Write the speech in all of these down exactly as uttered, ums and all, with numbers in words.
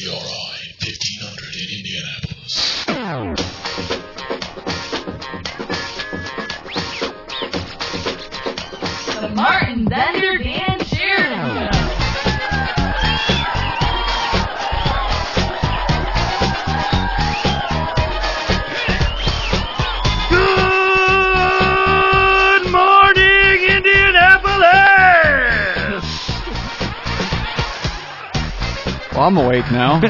I, fifteen hundred in Indianapolis. The Martin Zender Dan Sheridan Show. Good morning, Indianapolis! Well, I'm awake now.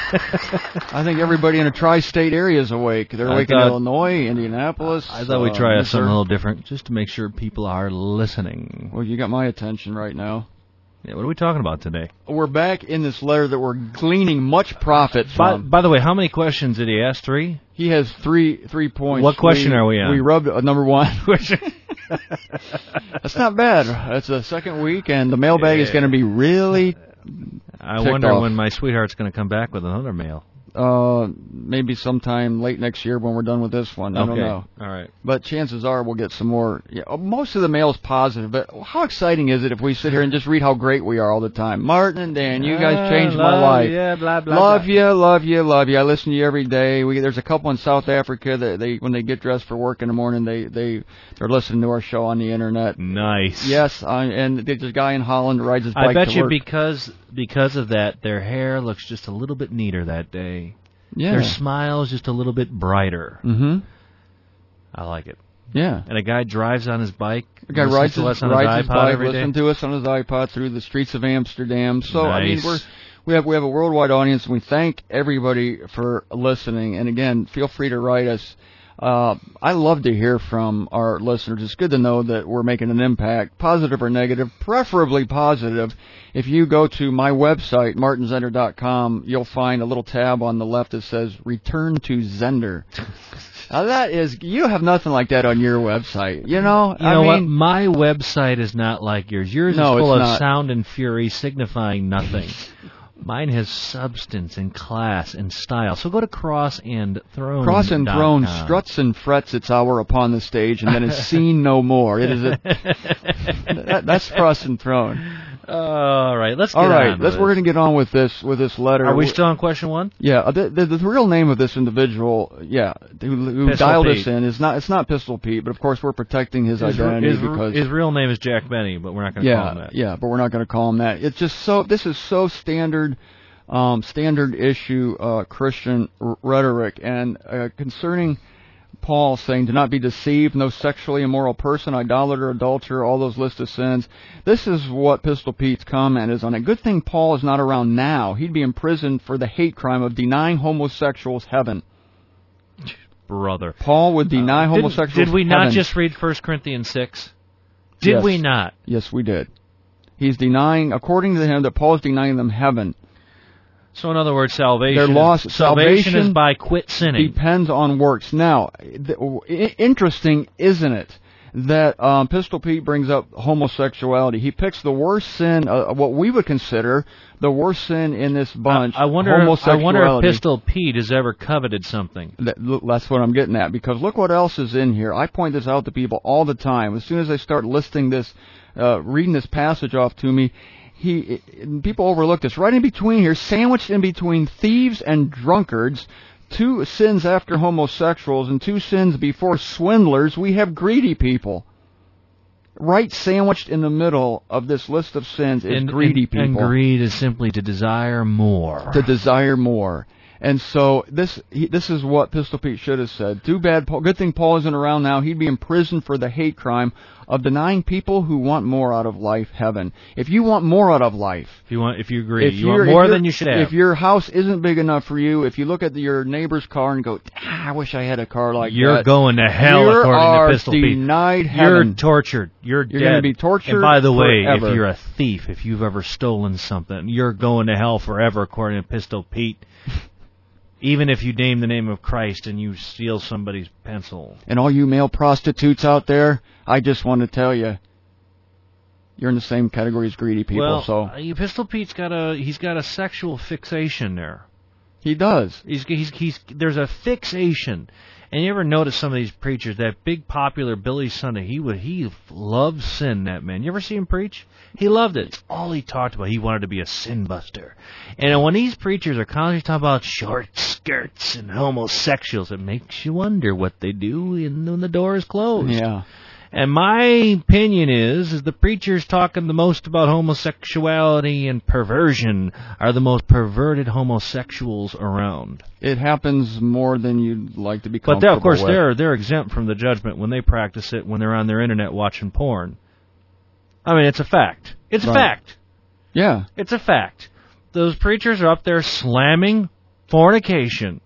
I think everybody in the tri-state area is awake. They're I awake thought- in Illinois, Indianapolis. I thought we'd uh, try Missouri. something a little different, just to make sure people are listening. Well, you got my attention right now. Yeah, what are we talking about today? We're back in this letter that we're gleaning much profit By, from. by the way, how many questions did he ask? Three? He has three three points. What question are we on? We rubbed uh, number one. That's not bad. That's the second week, and the mailbag is going to be really. I ticked wonder off. when my sweetheart's going to come back with another mail. Uh, maybe sometime late next year when we're done with this one. I Okay. don't know. All right. But chances are we'll get some more. Yeah, most of the mail is positive, but how exciting is it if we sit here and just read how great we are all the time? Martin and Dan, you guys changed Uh, my love life. ya, blah, blah, love blah. you, love you, love you. I listen to you every day. We there's a couple in South Africa that they when they get dressed for work in the morning, they they they're listening to our show on the internet. Nice. Yes, I, and there's a guy in Holland that rides his bike I bet to you work. because because of that, their hair looks just a little bit neater that day. Yeah. Their smile's just a little bit brighter. Mm-hmm. I like it. Yeah. And a guy drives on his bike. The guy listens rides to his, us on rides his his iPod bike, every day. listen to us on his iPod through the streets of Amsterdam. So I mean, Nice. we're we have we have a worldwide audience, and we thank everybody for listening. And again, feel free to write us. Uh, I love to hear from our listeners. It's good to know that we're making an impact, positive or negative, preferably positive. If you go to my website, martin zender dot com, you'll find a little tab on the left that says Return to Zender. Now that is, you have nothing like that on your website. You know, You I know mean, what? My website is not like yours. Yours No, is full it's of not. sound and fury signifying nothing. Mine has substance and class and style. So go to cross and throne. Cross and throne, struts and frets its hour upon the stage, and then is seen no more. It is a, that, that's cross and throne. All right, let's get All right, on let's. with We're it. going to get on with this with this letter. Are we still on question one? Yeah, uh, the, the, the real name of this individual, yeah, who, who Pistol dialed Pete. us in is not. It's not Pistol Pete, but of course we're protecting his, His, identity his, because his real name is Jack Benny, but we're not going to call him yeah, that. yeah, but we're not going to call him that. It's just so. This is so standard. Um, standard issue uh, Christian r- rhetoric, and uh, concerning Paul saying, "Do not be deceived, no sexually immoral person, idolater, adulterer, all those list of sins." This is what Pistol Pete's comment is on it. Good thing Paul is not around now. He'd be imprisoned for the hate crime of denying homosexuals heaven. Brother. Paul would deny Didn't- homosexuals Did we not heaven. just read First Corinthians six? Did Yes. we not? Yes, we did. He's denying, according to him, that Paul is denying them heaven. So in other words, salvation. They're lost. Salvation, Salvation is by quit sinning. Depends on works. Now, th- i- interesting, isn't it, that um, Pistol Pete brings up homosexuality. He picks the worst sin, uh, what we would consider the worst sin in this bunch. I, I wonder. I homosexuality. wonder if Pistol Pete has ever coveted something. That, look, that's what I'm getting at, because look what else is in here. I point this out to people all the time. As soon as they start listing this, uh, reading this passage off to me, he people overlook this. Right in between here, sandwiched in between thieves and drunkards, two sins after homosexuals and two sins before swindlers, we have greedy people. Right sandwiched in the middle of this list of sins is and, greedy and, people. And greed is simply to desire more. To desire more. And so this he, this is what Pistol Pete should have said. Too bad, Paul, good thing Paul isn't around now. He'd be in prison for the hate crime of denying people who want more out of life heaven. If you want more out of life, If you want, if you agree, if you you're- want more if you're- than you should have. If your house isn't big enough for you, if you look at the, your neighbor's car and go, ah, I wish I had a car like You're that. going to hell, you according are to Pistol Pete. denied You're heaven. tortured. You're, You're dead. gonna be tortured And by the way, forever. if you're a thief, if you've ever stolen something, you're going to hell forever, according to Pistol Pete. Even if you name the name of Christ and you steal somebody's pencil. And all you male prostitutes out there, I just want to tell you, you're in the same category as greedy people. Well, so uh, Pistol Pete's got a he's got a sexual fixation there. He does. He's, he's, he's, there's a fixation. And you ever notice some of these preachers, that big popular Billy Sunday, he would, he loved sin, that man. You ever see him preach? He loved it. It's all he talked about. He wanted to be a sin buster. And when these preachers are constantly talking about short skirts and homosexuals, it makes you wonder what they do when the door is closed. Yeah. And my opinion is, is the preachers talking the most about homosexuality and perversion are the most perverted homosexuals around. It happens more than you'd like to be But comfortable they, of course, with. they're they're exempt from the judgment when they practice it when they're on their internet watching porn. I mean, it's a fact. It's a Right. fact. Yeah. It's a fact. Those preachers are up there slamming fornication,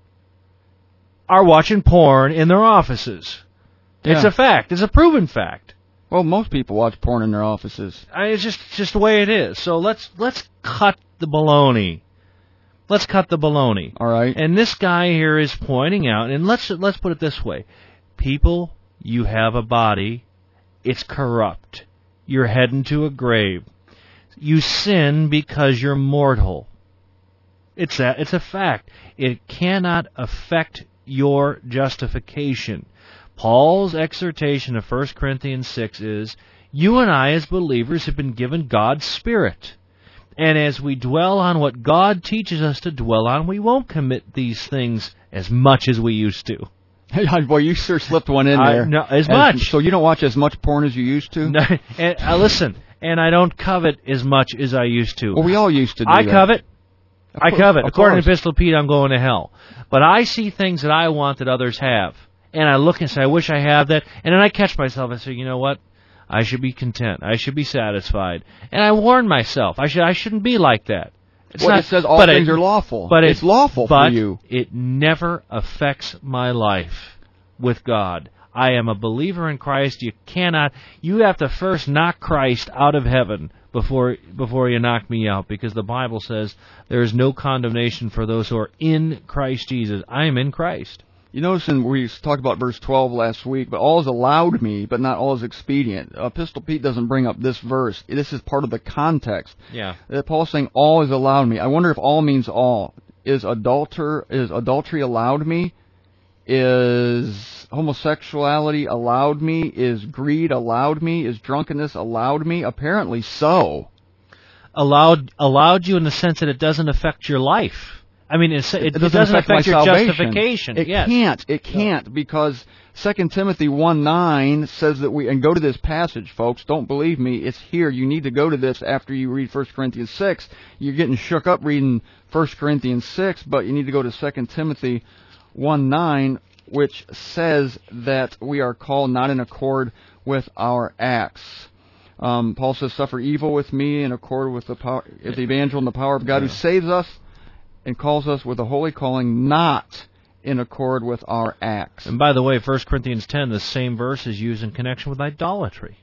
are watching porn in their offices. It's Yeah. a fact. It's a proven fact. Well, most people watch porn in their offices. I, it's just just the way it is. So let's let's cut the baloney. Let's cut the baloney. All right. And this guy here is pointing out, and let's let's put it this way: people, you have a body. It's corrupt. You're heading to a grave. You sin because you're mortal. It's a, it's a fact. It cannot affect your justification. Paul's exhortation of First Corinthians six is, you and I as believers have been given God's Spirit. And as we dwell on what God teaches us to dwell on, we won't commit these things as much as we used to. Boy, you sure slipped one in I- there. no, as much. So you don't watch as much porn as you used to? No, and, uh, listen, and I don't covet as much as I used to. Well, we all used to do I that. covet. I course, covet. of According course. to Pistol Pete, I'm going to hell. But I see things that I want that others have. And I look and say, I wish I have that. And then I catch myself and say, you know what? I should be content. I should be satisfied. And I warn myself, I should I shouldn't be like that. It's Well, not, it says all but things it, are lawful. But it's it, lawful but for you. it never affects my life with God. I am a believer in Christ. You cannot. You have to first knock Christ out of heaven before before you knock me out, because the Bible says there is no condemnation for those who are in Christ Jesus. I am in Christ. You notice, in, we talked about verse twelve last week, but all is allowed me, but not all is expedient. Uh, Pistol Pete doesn't bring up this verse. This is part of the context. Yeah. Uh, Paul's saying all is allowed me. I wonder if all means all. Is adulter is adultery allowed me? Is homosexuality allowed me? Is greed allowed me? Is drunkenness allowed me? Apparently so. Allowed allowed you in the sense that it doesn't affect your life. I mean, it's, it, it, doesn't, doesn't affect, affect my your salvation. justification. It yes. can't. It can't because Second Timothy one nine says that we, and go to this passage, folks. Don't believe me. It's here. You need to go to this after you read First Corinthians six. You're getting shook up reading First Corinthians six, but you need to go to Second Timothy one nine, which says that we are called not in accord with our acts. Um, Paul says, suffer evil with me in accord with the power, with the evangel and the power of God who saves us and calls us with a holy calling, not in accord with our acts. And by the way, First Corinthians ten, the same verse is used in connection with idolatry.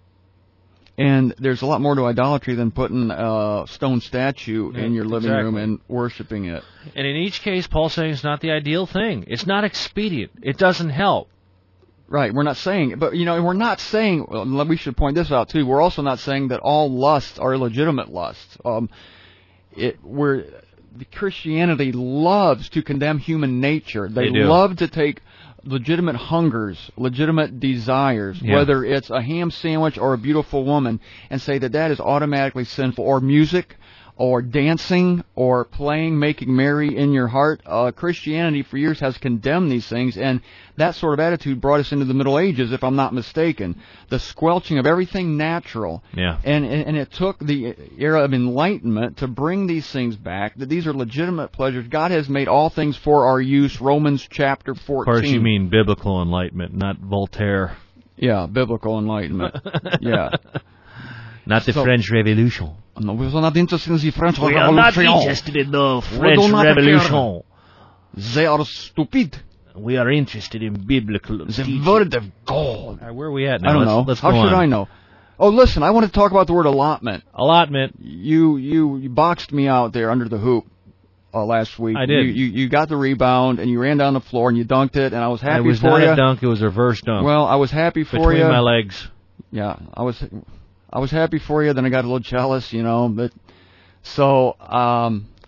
And there's a lot more to idolatry than putting a stone statue Yeah, in your living exactly. room and worshiping it. And in each case, Paul's saying it's not the ideal thing. It's not expedient. It doesn't help. Right, we're not saying, but you know, we're not saying, well, we should point this out too, we're also not saying that all lusts are illegitimate lusts. Um, it, we're, Christianity loves to condemn human nature. They, They do. love to take legitimate hungers, legitimate desires, Yeah. whether it's a ham sandwich or a beautiful woman, and say that that is automatically sinful, or music, or dancing, or playing, making merry in your heart. Uh, Christianity for years has condemned these things, and that sort of attitude brought us into the Middle Ages, if I'm not mistaken. The squelching of everything natural. Yeah. And, and and it took the era of enlightenment to bring these things back, that these are legitimate pleasures. God has made all things for our use, Romans chapter fourteen. Of course, you mean biblical enlightenment, not Voltaire. Yeah, biblical enlightenment. Yeah. Not the So- French Revolution. No, we are not interested in the French We are not Revolution. interested in the We French do not Revolution. They are stupid. We are interested in biblical The teaching. word of God. All right, where are we at now? I don't let's, know. Let's How go should on. I know? Oh, listen, I want to talk about the word allotment. Allotment. You you, you boxed me out there under the hoop uh, last week. I did. You, you you got the rebound and you ran down the floor and you dunked it, and I was happy I was for not you. a dunk. It was a reverse dunk. Well, I was happy for between you. my legs. Yeah, I was I was happy for you. Then I got a little jealous, you know. But so um,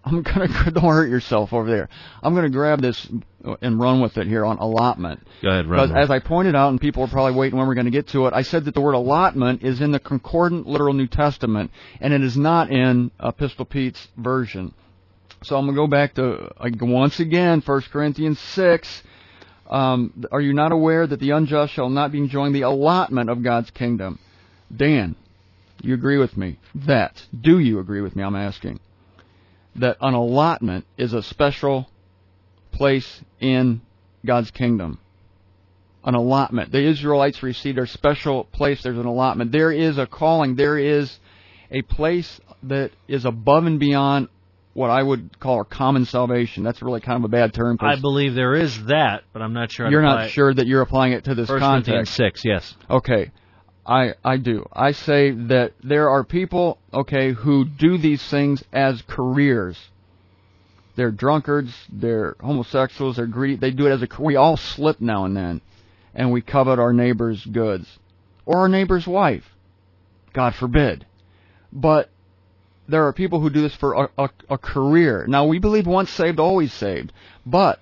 I'm gonna don't hurt yourself over there. I'm gonna grab this and run with it here on allotment. Go ahead, run. Because as I pointed out, and people are probably waiting when we're going to get to it, I said that the word allotment is in the Concordant Literal New Testament, and it is not in uh, Pistol Pete's version. So I'm going to go back to, uh, once again, First Corinthians six. Um, are you not aware that the unjust shall not be enjoying the allotment of God's kingdom? Dan, you agree with me? That. Do you agree with me, I'm asking? That an allotment is a special place in God's kingdom. An allotment. The Israelites received their special place. There's an allotment. There is a calling. There is a place that is above and beyond what I would call our common salvation. That's really kind of a bad term. I believe there is that, but I'm not sure. You're not sure that you're applying it to this First context. Corinthians six, yes. Okay. I, I do. I say that there are people, okay, who do these things as careers. They're drunkards, they're homosexuals, they're greedy. They do it as a, we all slip now and then, and we covet our neighbor's goods. Or our neighbor's wife. God forbid. But there are people who do this for a, a, a career. Now, we believe once saved, always saved. But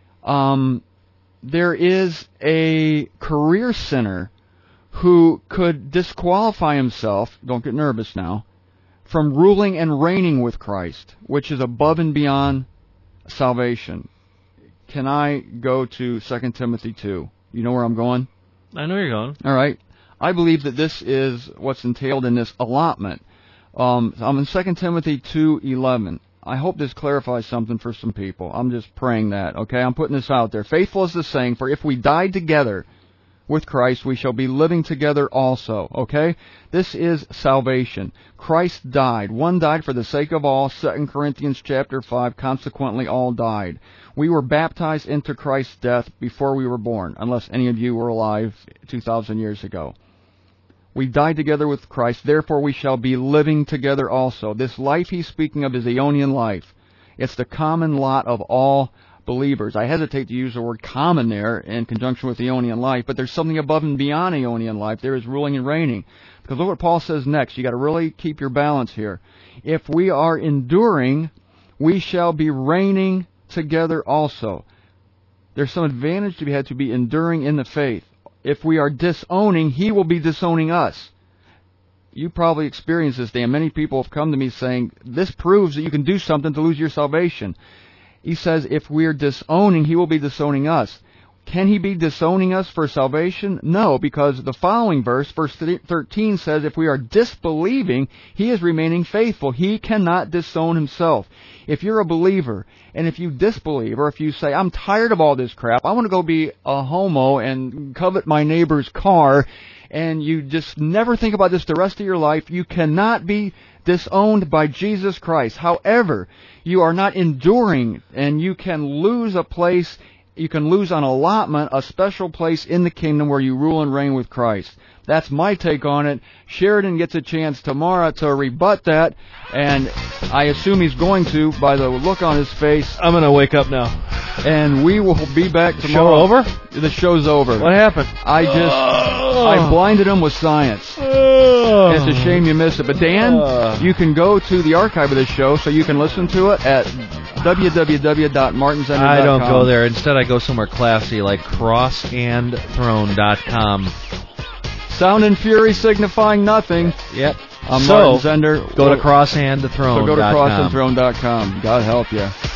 um, there is a career sinner who could disqualify himself, don't get nervous now, from ruling and reigning with Christ, which is above and beyond salvation. Can I go to Second Timothy two? You know where I'm going? I know you're going. All right. I believe that this is what's entailed in this allotment. Um, I'm in Second Timothy two eleven. I hope this clarifies something for some people. I'm just praying that, okay? I'm putting this out there. Faithful is the saying, for if we die together with Christ, we shall be living together also, okay? This is salvation. Christ died. One died for the sake of all. Second Corinthians chapter five, consequently all died. We were baptized into Christ's death before we were born, unless any of you were alive two thousand years ago. We died together with Christ, therefore we shall be living together also. This life he's speaking of is the Aeonian life. It's the common lot of all believers. I hesitate to use the word common there in conjunction with Aeonian life, but there's something above and beyond Aeonian life. There is ruling and reigning. Because look what Paul says next. You got to really keep your balance here. If we are enduring, we shall be reigning together also. There's some advantage to be had to be enduring in the faith. If we are disowning, he will be disowning us. You probably experienced this, Dan. Many people have come to me saying, this proves that you can do something to lose your salvation. He says, if we're disowning, he will be disowning us. Can he be disowning us for salvation? No, because the following verse, verse thirteen, says, if we are disbelieving, he is remaining faithful. He cannot disown himself. If you're a believer, and if you disbelieve, or if you say, I'm tired of all this crap, I want to go be a homo and covet my neighbor's car, and you just never think about this the rest of your life, you cannot be disowned by Jesus Christ. However, you are not enduring, and you can lose a place, you can lose an allotment, a special place in the kingdom where you rule and reign with Christ. That's my take on it. Sheridan gets a chance tomorrow to rebut that, and I assume he's going to by the look on his face. I'm going to wake up now. And we will be back tomorrow. Show over? The show's over. What happened? I just, Oh. I blinded him with science. Oh. It's a shame you missed it. But Dan, Uh. you can go to the archive of this show so you can listen to it at w w w dot martin zender dot com. I don't go there. Instead, I go somewhere classy like cross and throne dot com. Sound and fury signifying nothing. Yep. I'm so, Martin Zender. go to cross and the throne So go to dot com. cross and throne dot com. God help you.